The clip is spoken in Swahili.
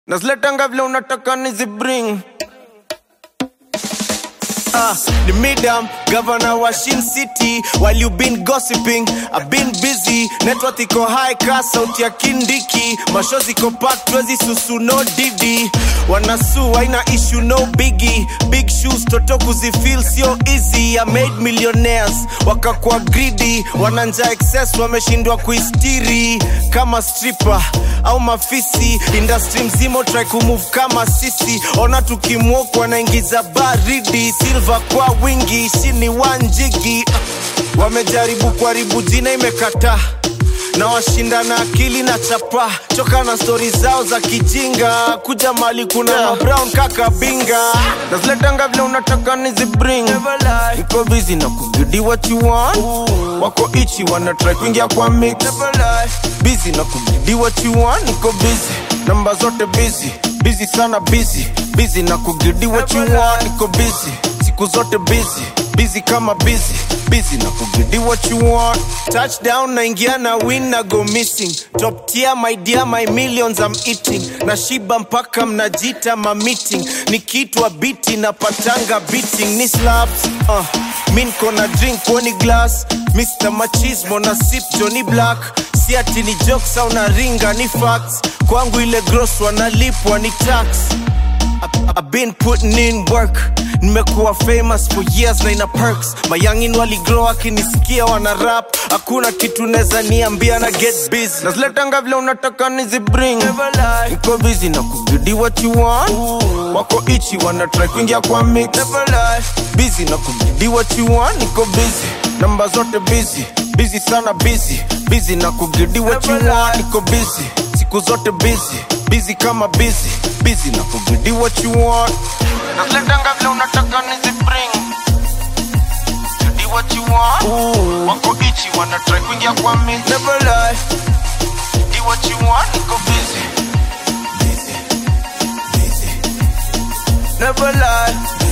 Nazletanga vile unataka nizibring. The midam, governor wa Shin City. While you been gossiping, I've been busy. Network iko high class, sauti ya Kindiki. Mashozi iko packed, twezi susu no didi. Wanasu, haina issue no biggie. Big shoes, toto kuzifeel sio easy. I made millionaires, wakakuwa greedy. Wananja excess, wameshindwa kuistiri. Kama stripper, au mafisi. Industry mzimo try kumove kama sisi. Ona tukimwoku wanaingiza baridi. Silver kwa wingi, shini wanjigi. Wamejaribu kuharibu jina imekata. Na washinda na akili na chapa. Choka na story zao za kijinga. Kuja mali kuna brown kaka binga. Nazletanga vile unataka nizibring. Niko busy na kugidi what you want. Wako ichi wana try kuingia kwa mix. Busy na kugidi what you want. Niko busy, namba zote busy. Busy sana busy. Busy na kugidi what you want. Niko busy, siku zote busy. Busy kama busy. Busy na kugidi what you want. Touchdown na ingia na win na go missing. Top tier my dear, my millions I'm eating. Na shiba mpaka mnajita ma meeting. Nikitwa biti na patanga beating. Ni slaps, min kona drink woni glass. Mr. Machismo na sip Johnny Black. Si ati ni jokes au na ringa ni facts. Kwangu ile gross wanalipwa ni tax. I've been putting in work. Nimekuwa famous for years na ina perks. Mayangin wali grow akinisikia wana rap. Hakuna kitu neza niambia na get busy. Nazletanga vile unataka nizibring. Niko busy na kugidi what you want. Wako ichi wana try kuingia kwa mix. Busy na kugidi what you want. Niko busy, namba zote busy. Busy sana busy. Busy na kugidi what you want. Niko busy, siku zote busy. Busy kama busy. Busy na kugidi what you want. Nazletanga vile unataka nizibring. Gidi what you want. Wako ichi wana try kuingia kwa mix. Never lie. Gidi what you want. Niko busy. Busy. Busy. Never lie.